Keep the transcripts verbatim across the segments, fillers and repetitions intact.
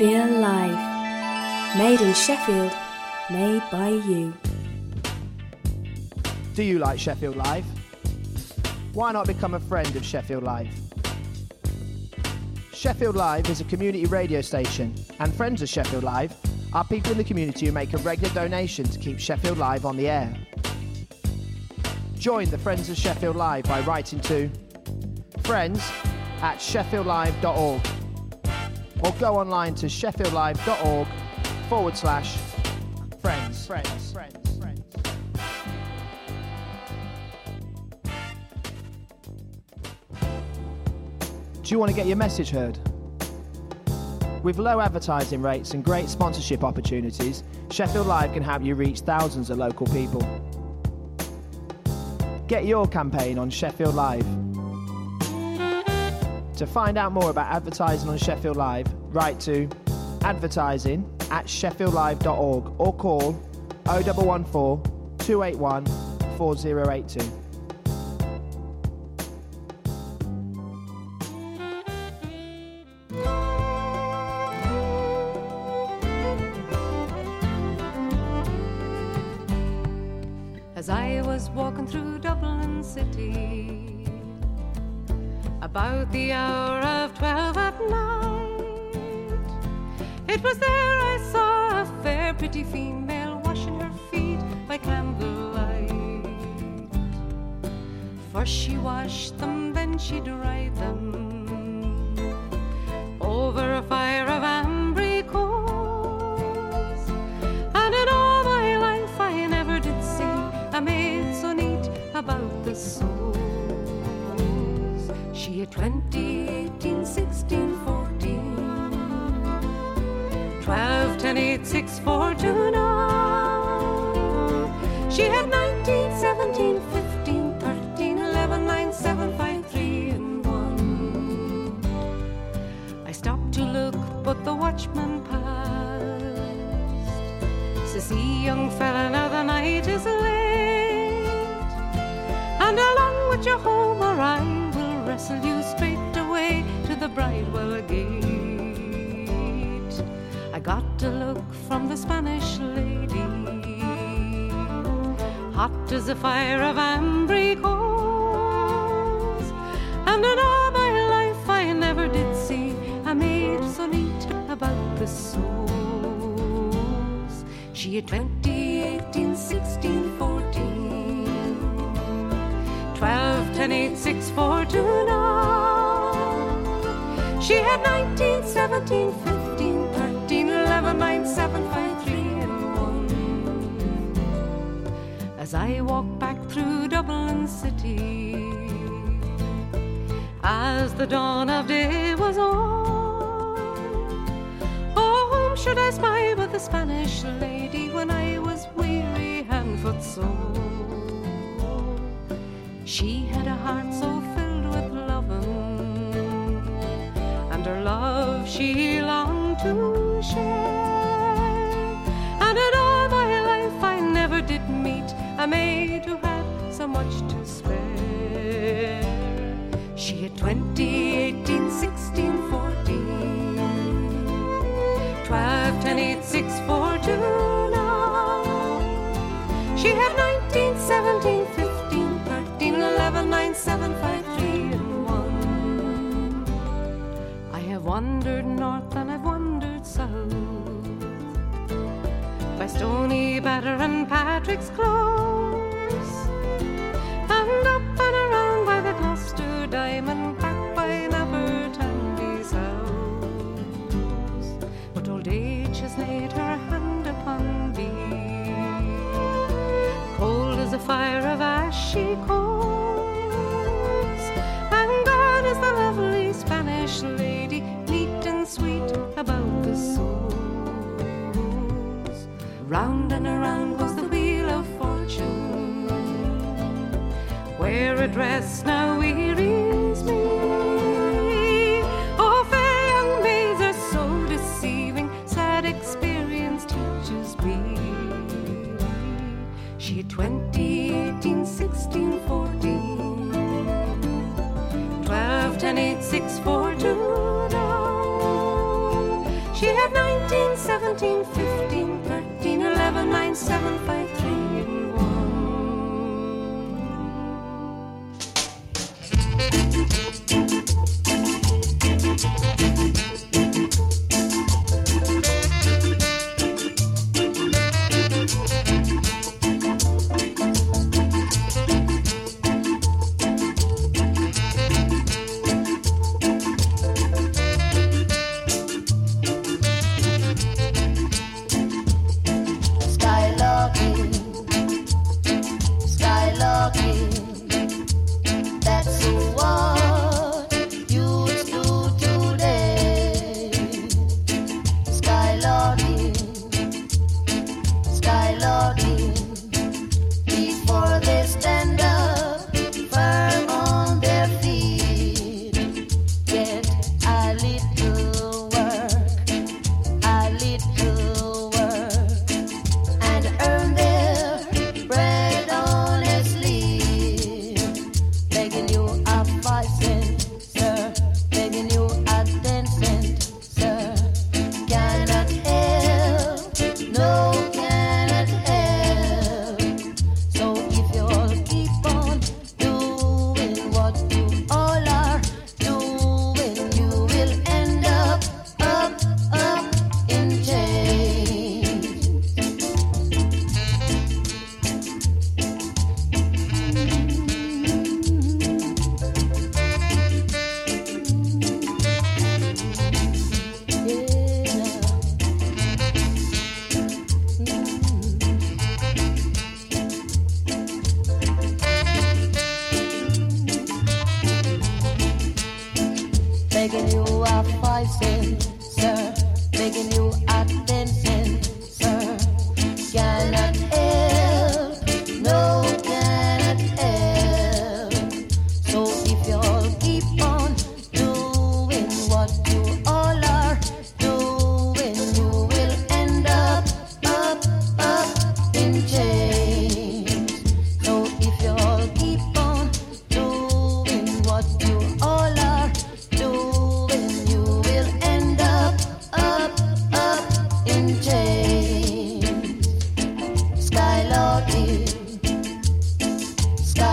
Sheffield Live. Made in Sheffield, made by you. Do you like Sheffield Live? Why not become a friend of Sheffield Live? Sheffield Live is a community radio station, and friends of Sheffield Live are people in the community who make a regular donation to keep Sheffield Live on the air. Join the Friends of Sheffield Live by writing to friends at sheffield live dot org or go online to sheffieldlive.org forward slash friends. Friends. Friends. Friends. Do you want to get your message heard? With low advertising rates and great sponsorship opportunities, Sheffield Live can help you reach thousands of local people. Get your campaign on Sheffield Live. To find out more about advertising on Sheffield Live, write to advertising at sheffield live dot org or call oh one one four, two eight one, four oh eight two. As I was walking through Dublin City, about the hour of twelve at night, it was there I saw a fair, pretty female washing her feet by candlelight. First she washed them, then she dried them over a fire of ambry coals, and in all my life I never did see a maid so neat about the soles. She had twenty, eighteen, sixteen, fourteen, twelve, ten, eight, six, four, two, nine. She had nineteen, seventeen, fifteen, thirteen, eleven, nine, seven, five, three, and one. I stopped to look, but the watchman passed. Says, see, young fella, now the night is late, and along with your home or I will wrestle you straight away to the Bridewell gate. I got a look from the Spanish lady, hot as a fire of ambry coals, and in all my life I never did see a maid so neat about the soles. She had twenty, eighteen, sixteen, fourteen, twelve, ten, eight, six, four, two, nine. She had nineteen, seventeen, fifteen, thirteen, eleven, nine, seven, five, three, and one. As I walked back through Dublin City, as the dawn of day was on, oh, whom should I spy but the Spanish lady when I was weary, hand, foot, soul. She had a heart so filled with loving, and her love she longed to share. And in all my life I never did meet a maid who had so much to spare. She had twenty, eighteen, sixteen, fourteen, twelve, ten, eight, six, four, two, nine. She had nineteen, seventeen, fifteen, eleven, nine, seven, five, three, and one. I have wandered north and I've wandered south, by Stony Batter and Patrick's Close, and up and around by the Gloucester Diamond, back by Napper Tandy's house. But old age has laid her hand upon thee, cold as a fire of ashy coals, and gone is the lovely Spanish lady, neat and sweet about the soles. Round and around goes the wheel of fortune, where a dress now wearies me. Oh, fair young maids are so deceiving, sad experience teaches me. She had twenty, eighteen, sixteen, fourteen, twelve, ten, eight, six, four, two, nine. She She had nineteen, seventeen, fifteen, thirteen, eleven, nine, seven, five, three, and one.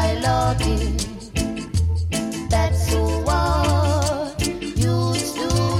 That's what you used to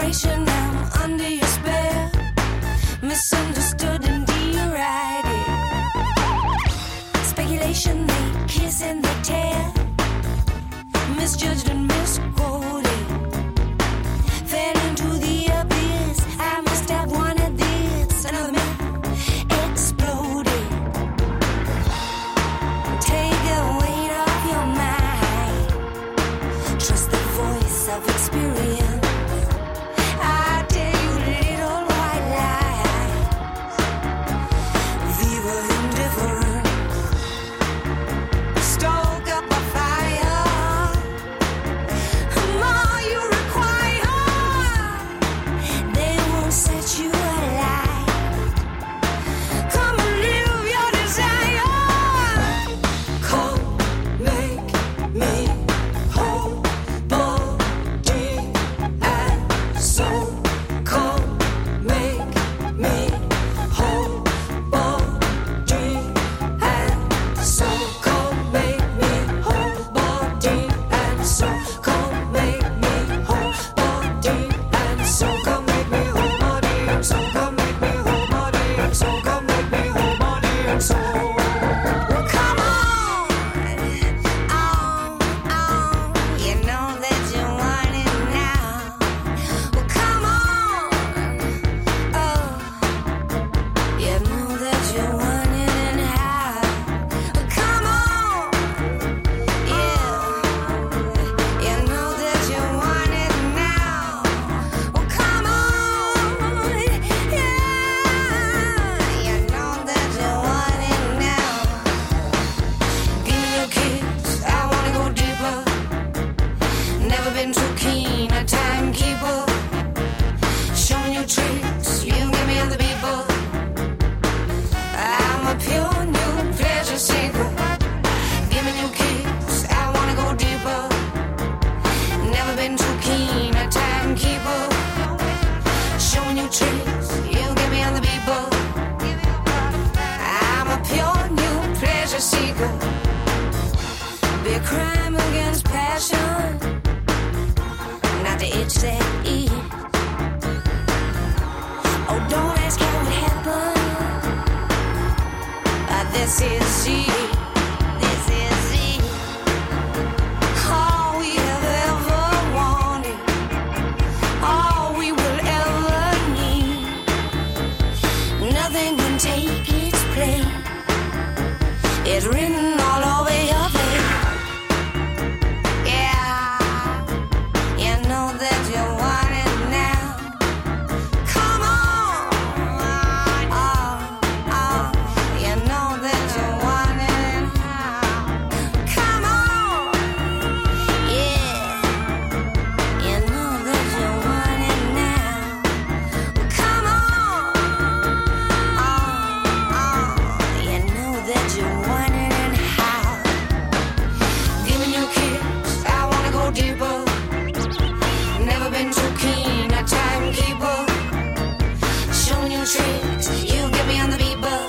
Speculation, I'm under your spell. Misunderstood and derided. Speculation, they kiss and they tear. Misjudged and misquoted. Fell into the abyss. I must have wanted this. Another myth exploded. Take the weight off your mind. Trust the voice of experience. I tell you little white lies. Viva indifference. Stoke up a fire. The more you require, they won't set you alight. Come and live your desire. Come, make me whole, body and soul. Come, make me whole, body and soul. Come, make me whole, body and soul. Come, make me whole, body and soul. Come, make me whole, body and soul. Come, make me whole, body and soul. Come, make me whole, body and soul. Come on, on, on. You know that you want it now. Well, come on, oh. You know that you want it and how. Well, come on, yeah. You know that you want it now. Well, come on, yeah. You know that you want it now. Give me your kiss, I wanna go deeper. Never been too keen a timekeeper. Show me your tricks, you get me other people. I'm a pure new pleasure seeker. Give me your kiss, I wanna go deeper. Never been too keen a timekeeper. Show me your tricks, you get me other people. I'm a pure new pleasure seeker. Be a crime against passion, not the itch that eat. Oh, don't ask how it happened. Uh, this is it. This is it. All we have ever wanted, all we will ever need. Nothing can take its place. It's written all over your face. Yeah, you know that you want it now. Come on, oh, oh, you know that you want it now. Come on, yeah, you know that you want it now. Come on, oh, oh, you know that you want it and how. Give me your kiss, I wanna go deeper. Never been too keen a timekeeper. Show me your tricks, you get me on the beeper.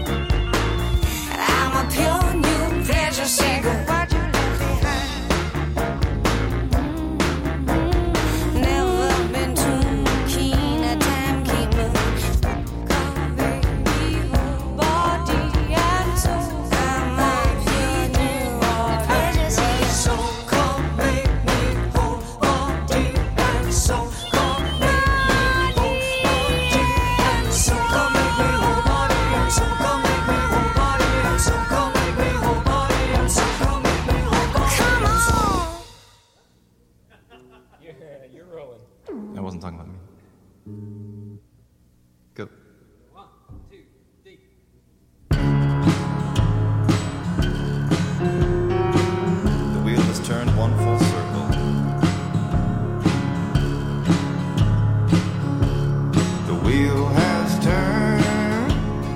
I'm a pure new pleasure seeker. What you left behind. Never been too keen a timekeeper. Come make me whole, body and soul. I'm a pure new pleasure seeker. So come make me whole, body and soul. Come make me whole, body and soul. Come make me whole, body and soul. Come make me whole, body and soul. Come make me whole, body and soul. Come make me whole, body and soul. I wasn't talking about me. Go. The wheel has turned one full circle. The wheel has turned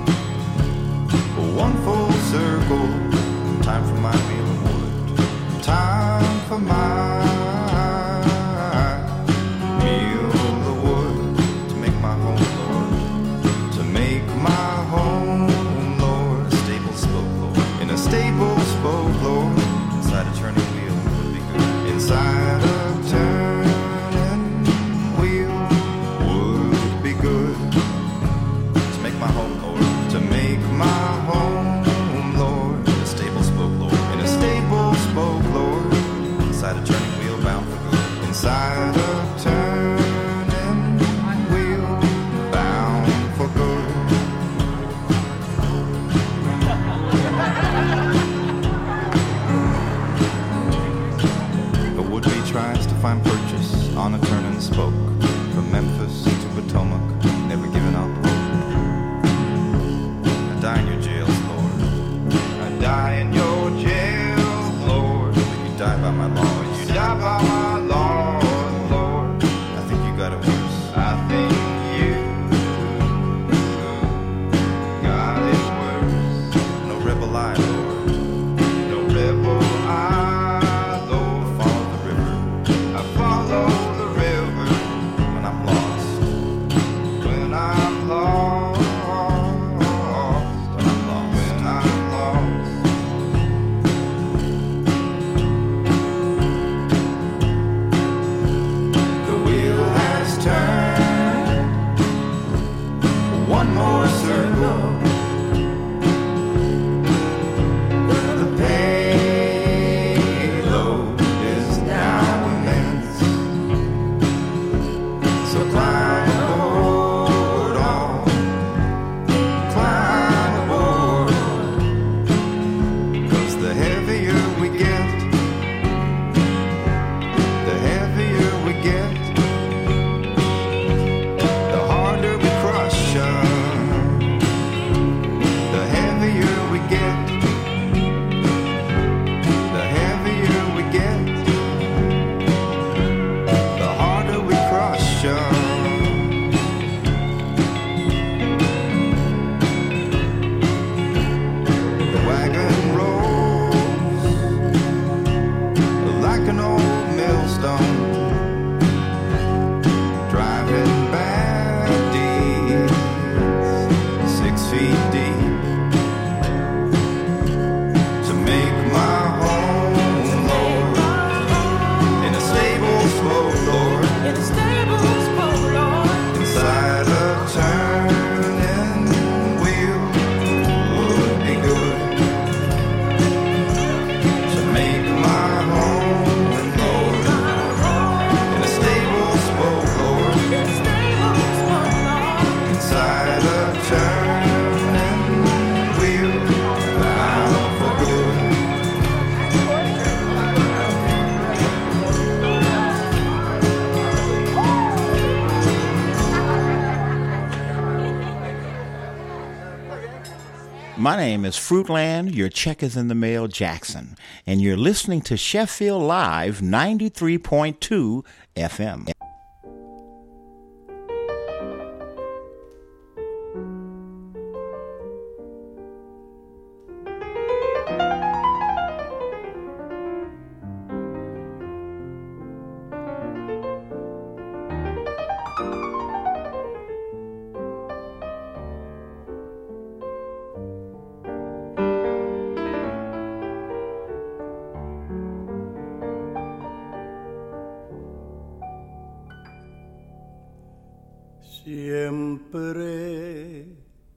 one full circle. Time for my wheel of wood. Time for my wheel of wood to Potomac, never giving up hope. I die in your jails, Lord. I die in your jails, Lord. You die by my law. You die by my law, Lord. I think you got it worse. I think you got it worse. No rebel eye, Lord. No rebel eye, Lord. Follow the river. I follow the river when I'm lost. When I'm lost. When I'm lost. When I'm lost. The wheel has turned. One more circle. The payload is now immense. So climb aboard, all. Climb aboard. 'Cause the heavier we get, the heavier we get, the harder we crush 'em. The heavier we get, the heavier we get, the harder we crush 'em. The wagon rolls like an old millstone, driving bad deeds six feet deep. To make my home, Lord, in a stable slope, Lord, inside a turning wheel would be good. To make my home, Lord, in a stable slope, Lord, inside a turning wheel bound for good. My name is Fruitland, your check is in the mail, Jackson, and you're listening to Sheffield Live ninety-three point two F M. Siempre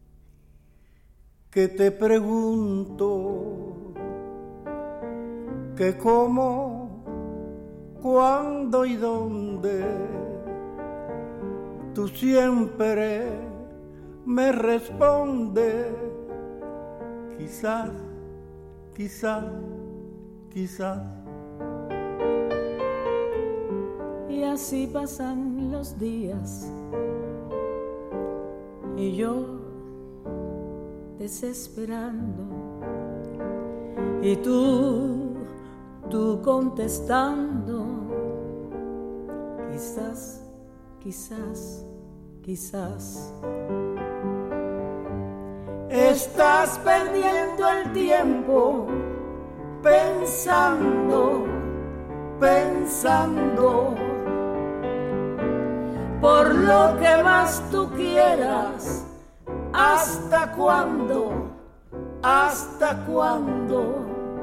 que te pregunto que cómo, cuándo y dónde, tú siempre me respondes, quizás, quizás, quizás. Y así pasan los días y yo desesperando y tú, tú contestando, quizás, quizás, quizás. Estás perdiendo el tiempo pensando, pensando por lo que más tú quieras. ¿Hasta cuándo? ¿Hasta cuándo?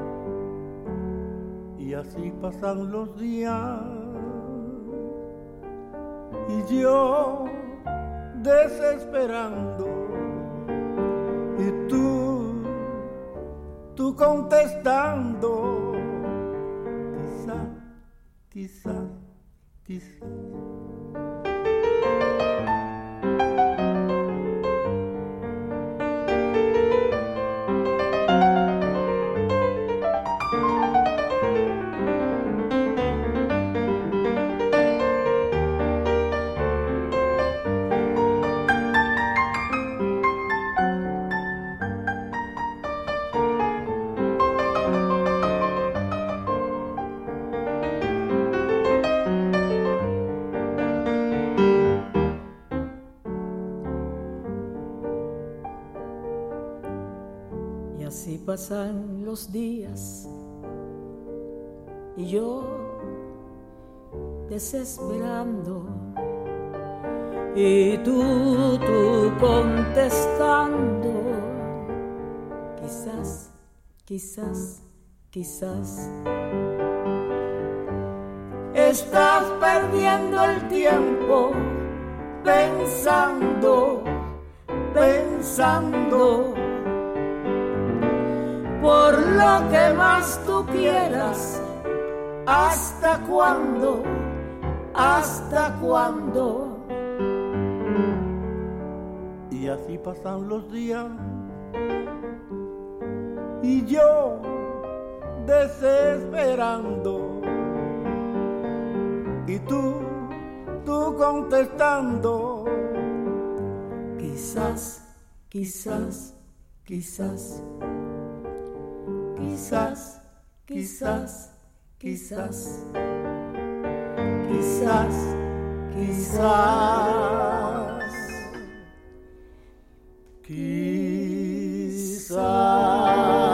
Y así pasan los días y yo desesperando y tú, tú contestando, quizás, quizás, quizás. pasan los días y yo desesperando y tú, tú contestando, quizás, quizás, quizás estás perdiendo el tiempo pensando, pensando por lo que más tú quieras. ¿Hasta cuándo? ¿Hasta cuándo? Y así pasan los días y yo desesperando y tú, tú contestando, quizás, quizás, quizás, quizás, quizás, quizás, quizás, quizás, quizás.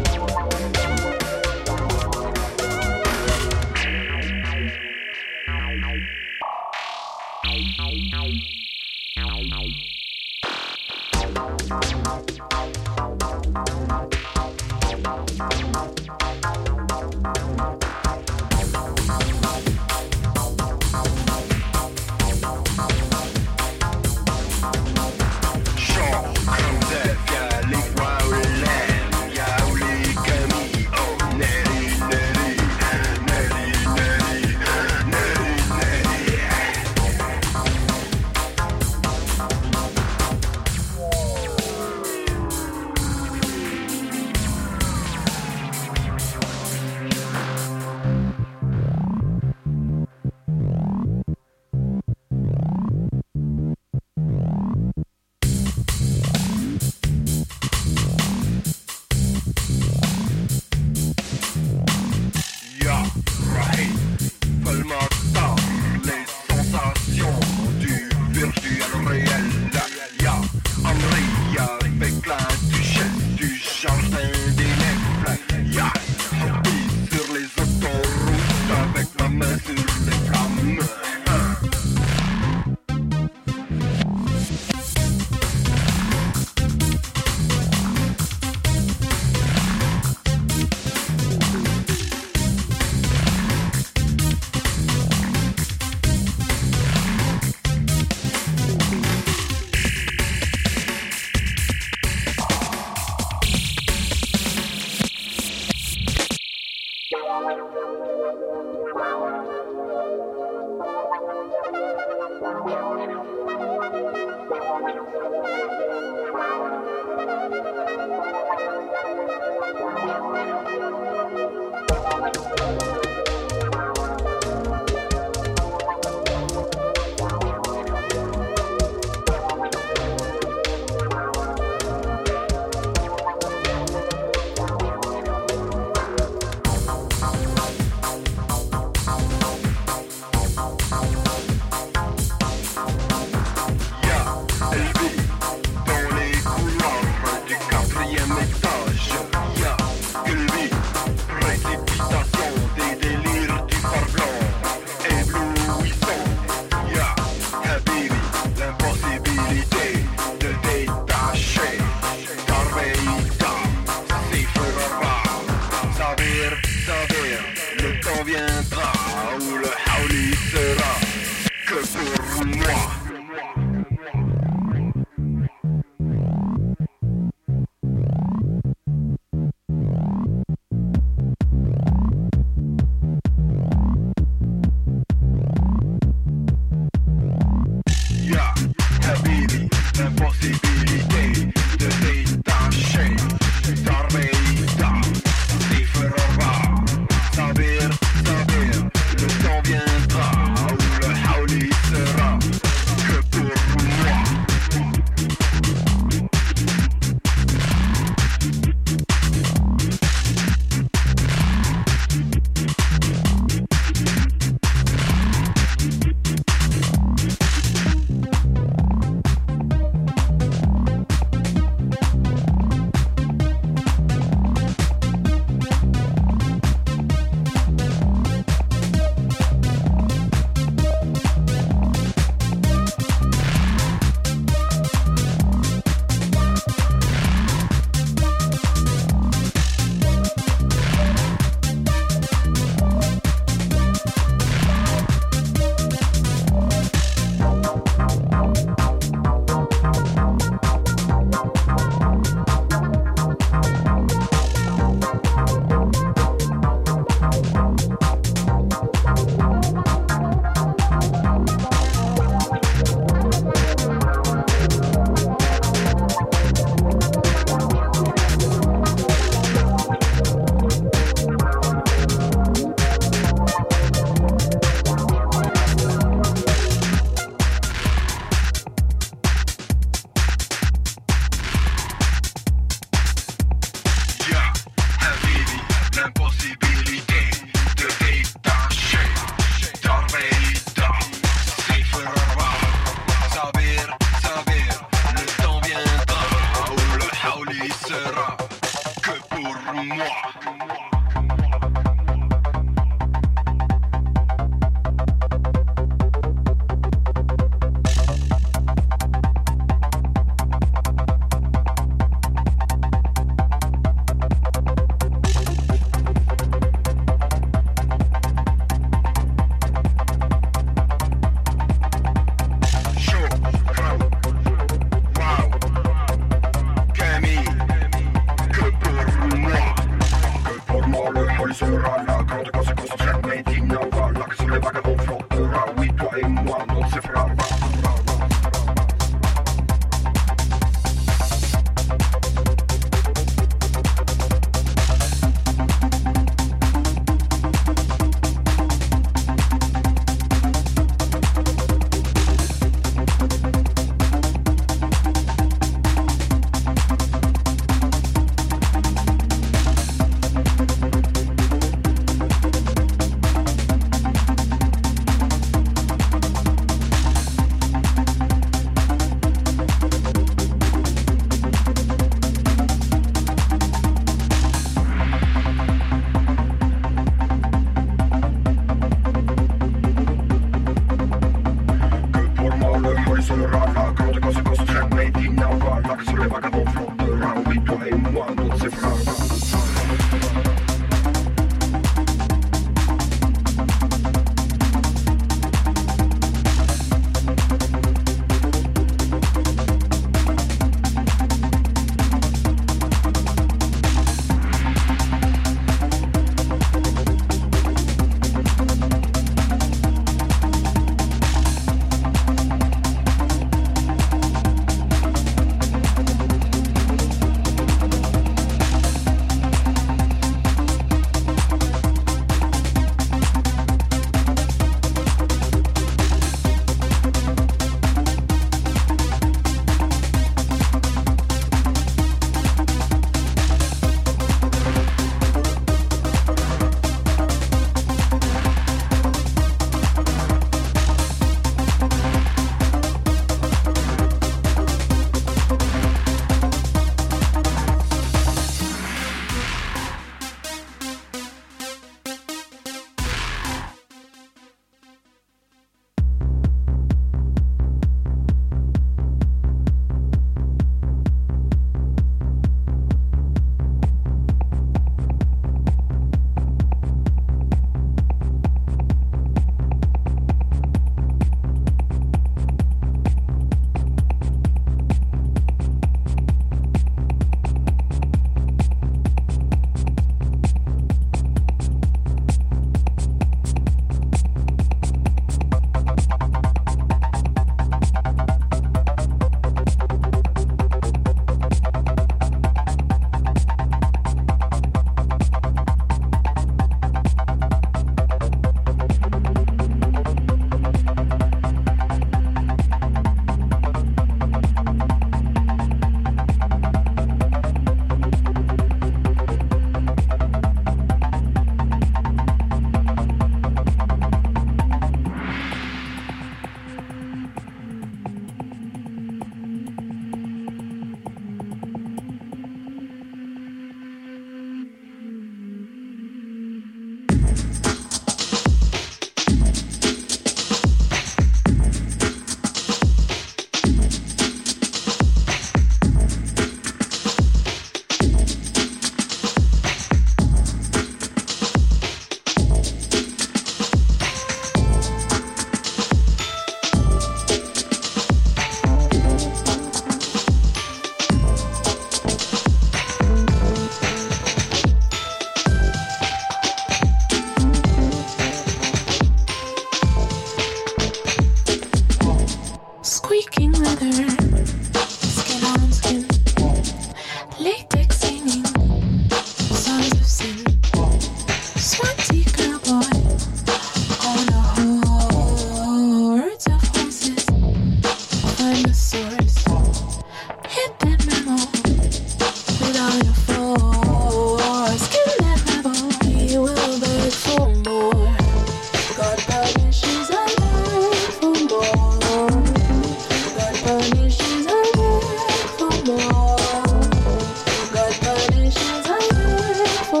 for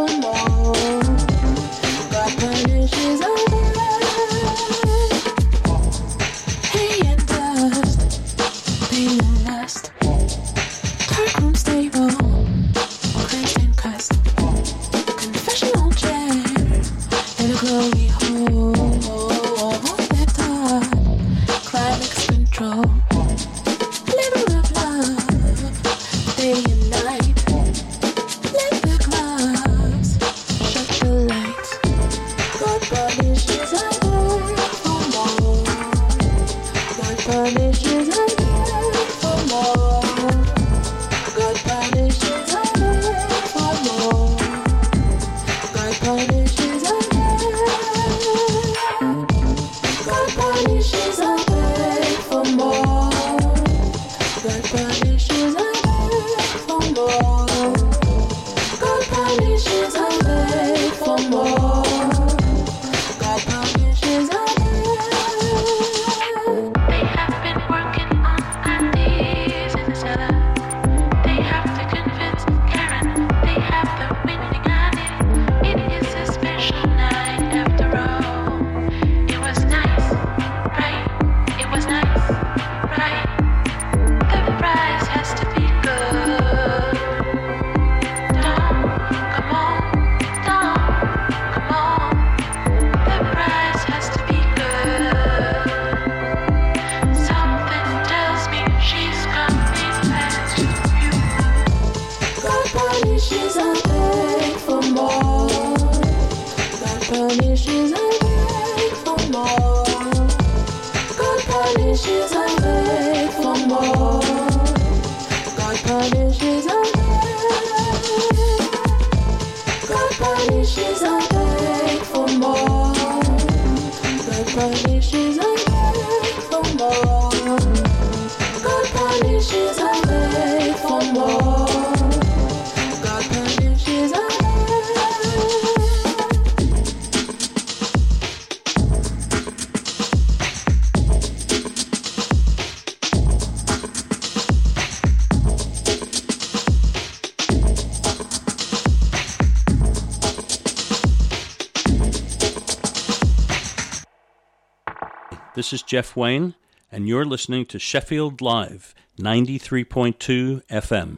This is Jeff Wayne, and you're listening to Sheffield Live, ninety-three point two F M.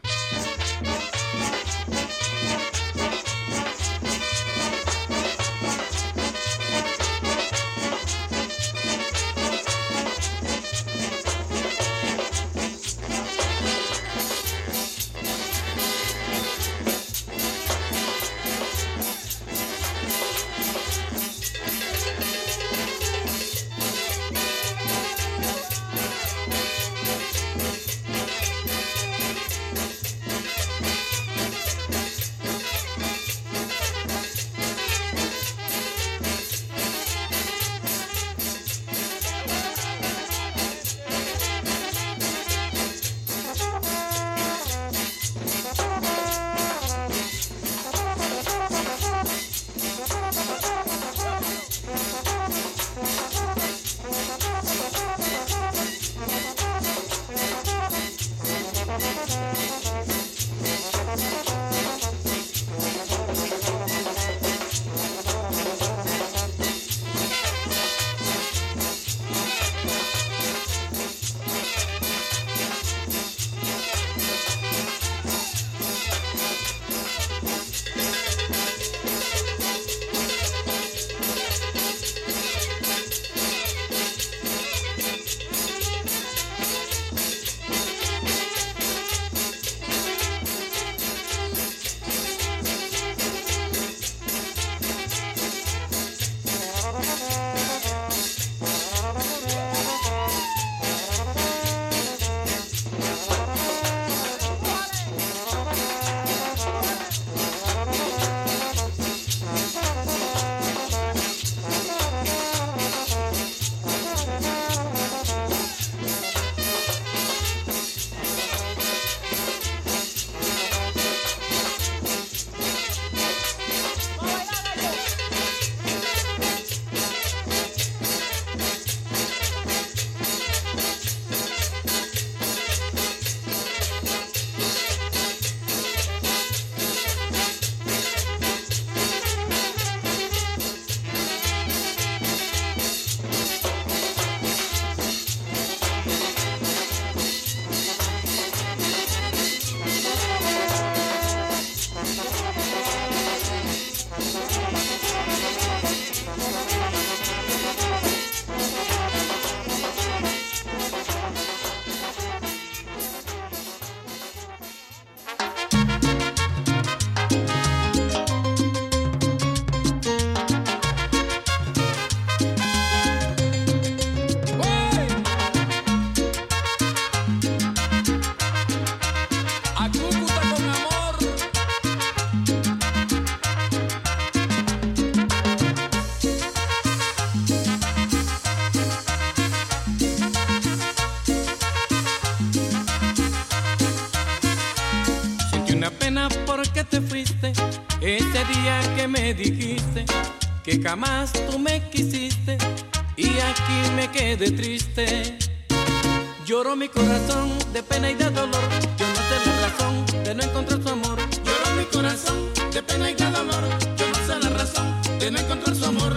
una pena porque te fuiste, ese día que me dijiste que jamás tú me quisiste, y aquí me quedé triste. Lloró mi corazón de pena y de dolor, yo no sé la razón de no encontrar su amor. Lloró mi corazón de pena y de dolor, yo no sé la razón de no encontrar su amor.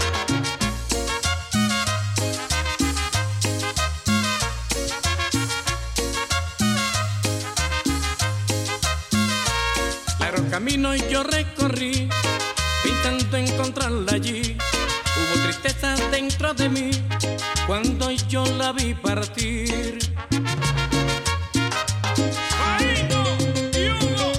Largo camino yo recorrí, intento encontrarla allí. Hubo tristeza dentro de mí cuando yo la vi partir. ¡Ay, no! ¡Dios!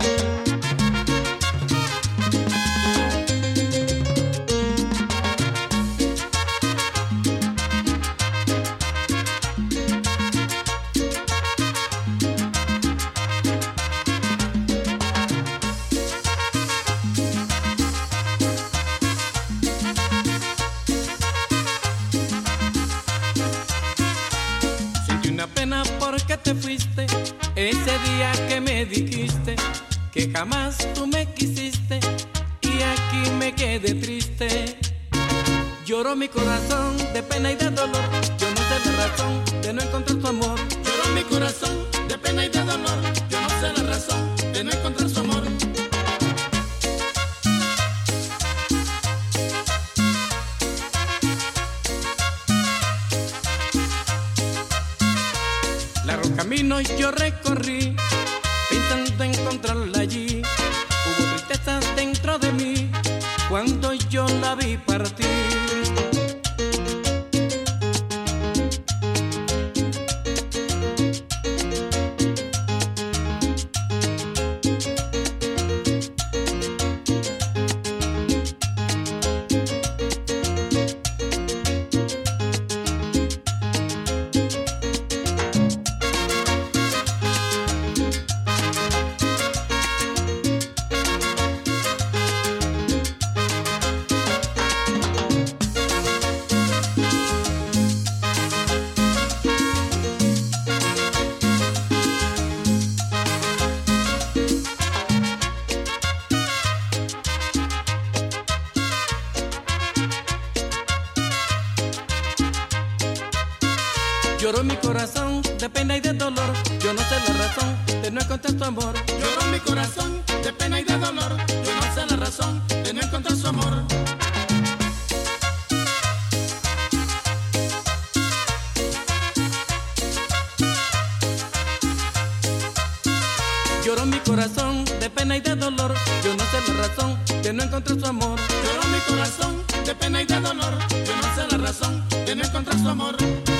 Porque te fuiste, ese día que me dijiste que jamás tú me quisiste, y aquí me quedé triste. Lloró mi corazón de pena y de dolor, yo no sé la razón de no encontrar su amor. Lloró mi corazón de pena y de dolor, yo no sé la razón de no encontrar su amor. Largo camino yo recorrí, intentando encontrarla allí. Hubo tristeza dentro de mí cuando yo la vi partir. Lloró mi corazón de pena y de dolor, yo no sé la razón de no encontrar su amor. Lloró mi corazón de pena y de dolor, yo no sé la razón de no encontrar su amor. Lloró mi corazón de pena y de dolor, yo no sé la razón de no encontrar su amor. Lloró mi corazón de pena y de dolor, yo no sé la razón de no encontrar su amor.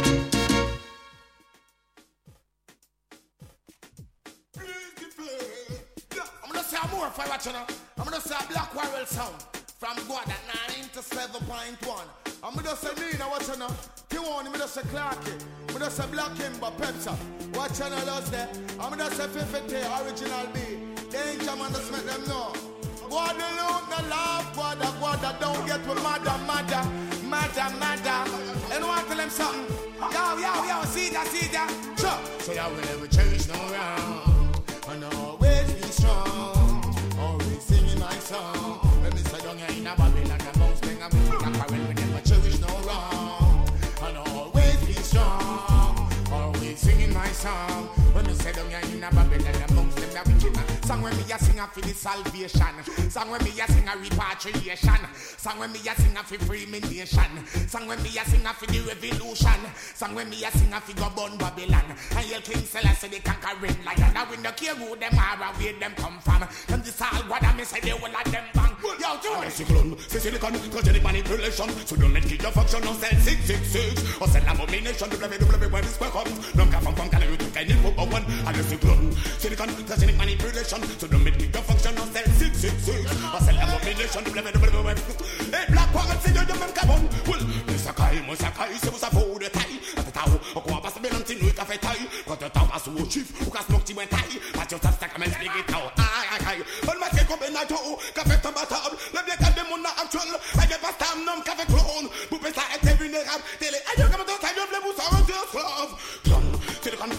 I'm gonna say a Black Warrior sound from God at nine to seven point one. I'm gonna say Nina, watch you know. You want me to say Clarky. I'm gonna say Black Kimber, Pepsi. Watch you know those there. I'm gonna say fifty, original B. Danger man, just make them know. God alone, the love, God, God, don't get with mother, mother, mother, mother. Anyone tell them something? Yo, yo, yo, see that, see that. Sure. So I will never change no round. And always be strong. Always singing my song. When me say down here in a Babylon, the mouse thing I'm with a quarrel. We never cherish no wrong. And always be strong. Always singing my song. When me say down here in a Babylon, the mouse them that wicked man. Song when me a sing a for the salvation. Song when me a sing a repatriation. Song when me a sing a for free me nation. Song when me a sing a for the revolution. Song when me a sing a for go burn Babylon. And your King Selassie the conquering lion. Now we no care who them are and where them come from. Them this all what I me say they will have them bang. Yo, do it. Cyclone, say silicon, cogenic manipulation. So don't let kill your function on cell six six six. Or cell abomination, W W where this comes. Don't come from can you think I need for one. And the cyclone, silicon, cogenic manipulation. So don't make your function on cell six six six. Or cell abomination, W W where. Hey, black pocket, say you're the man, come on. Well, Musakai, Musakai, say was a food, a tie. At the tower, or go up as a melon, with a fat tie. Got the tower, so chief, who can smoke you and tie. But you just stack a man, dig it out. Aye, aye, aye. But my take up in that toe, cafe to batab. Let me get them on the actual. I get past time, no cafe clone. Who besides every day, tell it, I don't come to time, you're the most of your love. Clone, silicon, cosmic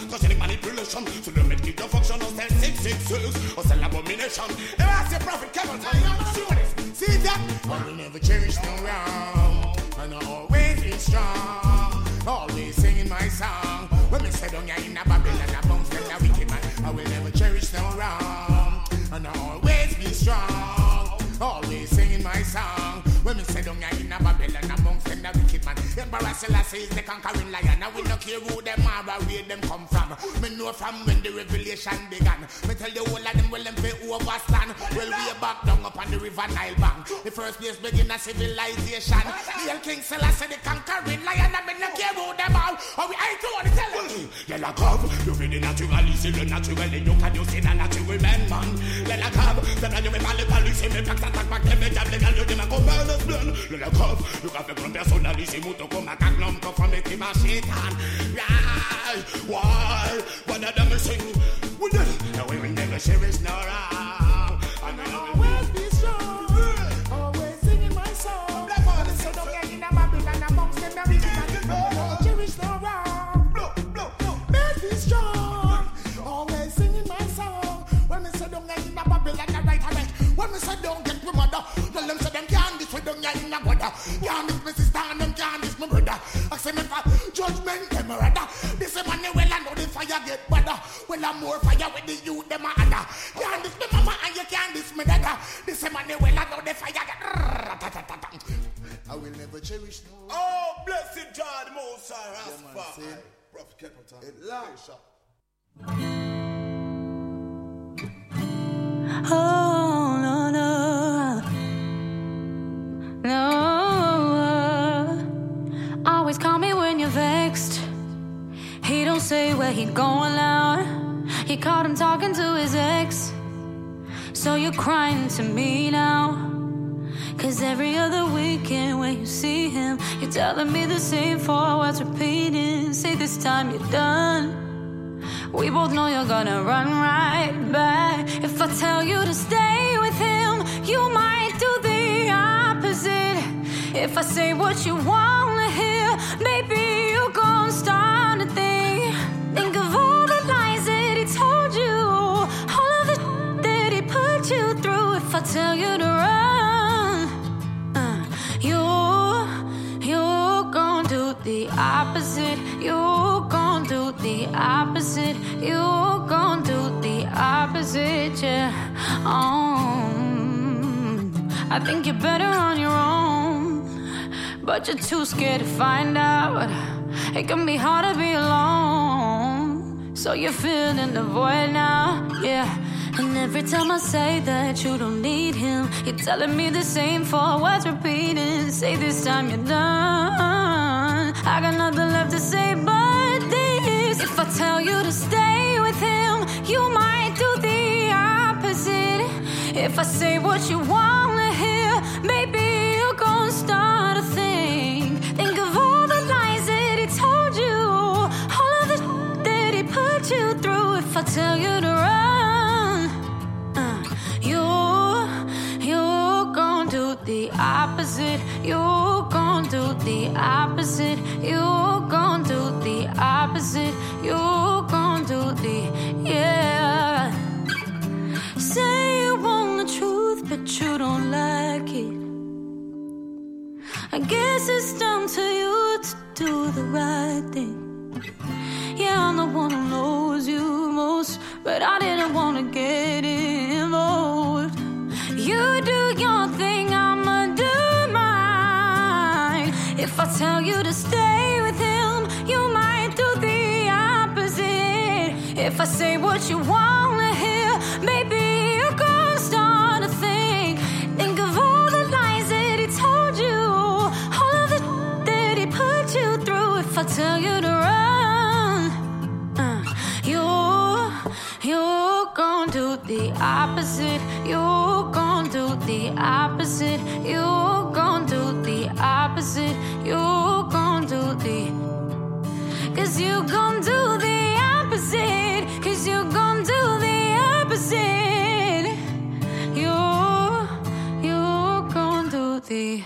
manipulation. So don't make it your function or sell six six six or sell abomination. If I say prophet, come on, see what it is. See that? I will never cherish no wrong, and I always be strong. Always singing my song. When me say down here in a Babylon, a bounce and a wicked man, I will never cherish no wrong, and I always be strong. Always singing my song. When me say down here in a Babylon, a bounce and a wicked man. Emperor Selassie is the conquering lion. I will not care who them are or where them come from. Me know from when the revelation began. Me tell you all of them well them pay overstand. Well we back down up on the river Nile bank. The first place begin a civilization. The El King Selassie the conquering lion. I me not care who them are. Or we ain't to what to tell them. Lela Kav, you feel the naturally, see the naturally. You can you see the natural man man. Lela Kav, then you me parle police. Me pack that back them me jab legal. You dem a come burn us blood. Lela Kav, you can feel personally. Muto come a cagnum to from it in my shaitan. Why? Why? One of them will sing. We did it. No, we will never cherish no wrong. And we always be strong. Always singing my song. Black man, so don't get in a Babylon amongst them. Every time no cherish no wrong. Blow, blow, blow. Always be strong. Always singing my song. When me say don't get in a Babylon, I right, I right. When me say don't get with mother, tell them say them can't this. We don't get in a water. Can't this, me sister, and them can't this, my brother. I say me for judgment, them rather. This is money well, I know the fire get better. Well, I'm more fire with the youth, them a other. Can't this me mama and you can't this me dada. This is money well, I know the fire get. I will never cherish no. Oh, blessed God, Most High, Rastafari. Prophet Keppleton. It lies. Oh, no, no. No. Always call me when you're vexed. He don't say where he going loud. He caught him talking to his ex. So you're crying to me now. Cause every other weekend when you see him, you're telling me the same four words repeating. Say this time you're done. We both know you're gonna run right back. If I tell you to stay with him, you might do the opposite. If I say what you wanna hear, maybe you're gonna start to think. Think of all the lies that he told you, all of the sh- that he put you through. If I tell you to run, uh, you, you're gonna do the opposite. You're gonna do the opposite. You're gonna do the opposite, yeah. Um, I think you're better on your own, but you're too scared to find out. It can be hard to be alone, so you're filling the void now, yeah. And every time I say that you don't need him, you're telling me the same four words repeating. Say this time you're done. I got nothing left to say but this. If I tell you to stay with him, you might do the opposite. If I say what you wanna hear, maybe you're gonna start to think. Think of all the lies that he told you, all of the sh- that he put you through. If I tell you to run, uh, you're, you're gonna do the opposite. You're gonna do the opposite. You're gonna do the opposite. You're gonna do the, yeah. Say you want the truth, but you don't like it. I guess it's down to you to do the right thing. Yeah, I'm the one who knows you most, but I didn't want to get involved. You do your thing, I'ma do mine. If I tell you to stay with him, you might do the opposite. If I say what you wanna hear, maybe you're gonna start to think. Think of all the lies that he told you, all of the sh- that he put you through. If I tell you to run, uh, you're, you're gonna do the opposite. You're gonna do the opposite. You're gonna do the opposite. You're gonna do the, cause you gonna do the opposite. Cause you gonna do the opposite. You're, you're gonna do the,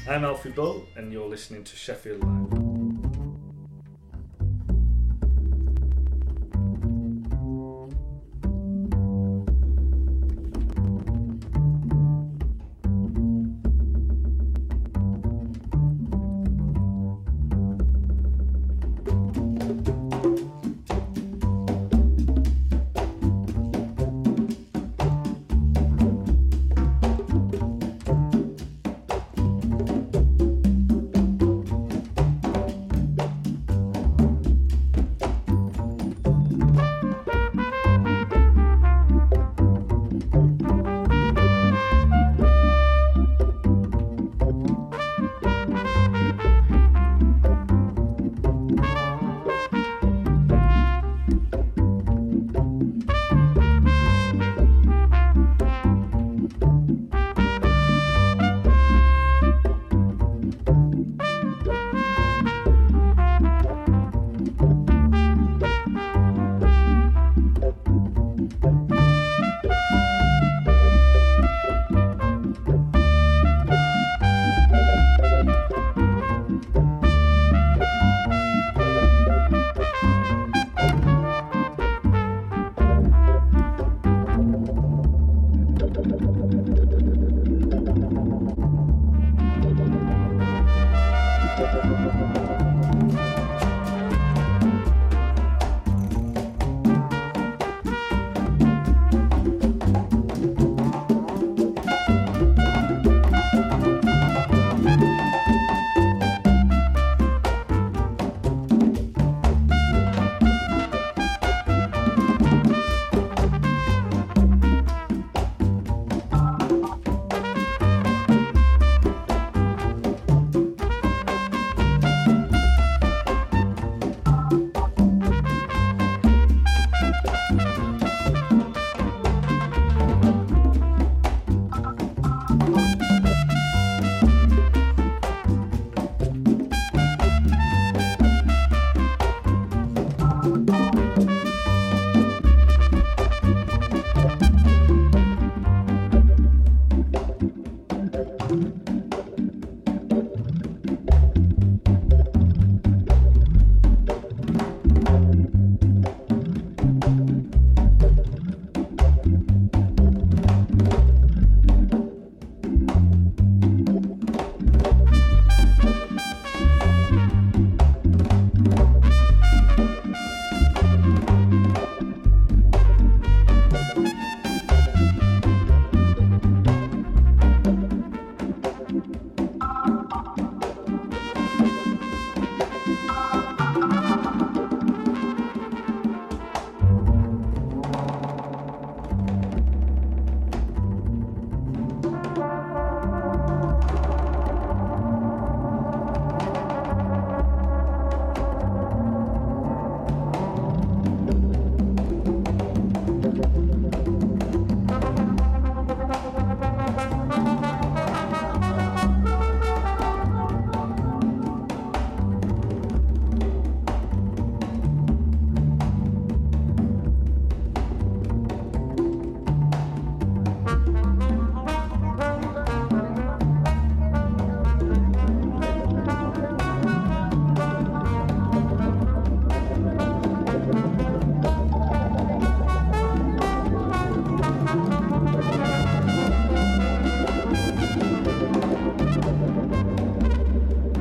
I'm Alfie Bull, and you're listening to Sheffield Live.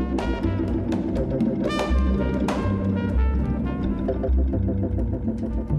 Thank you.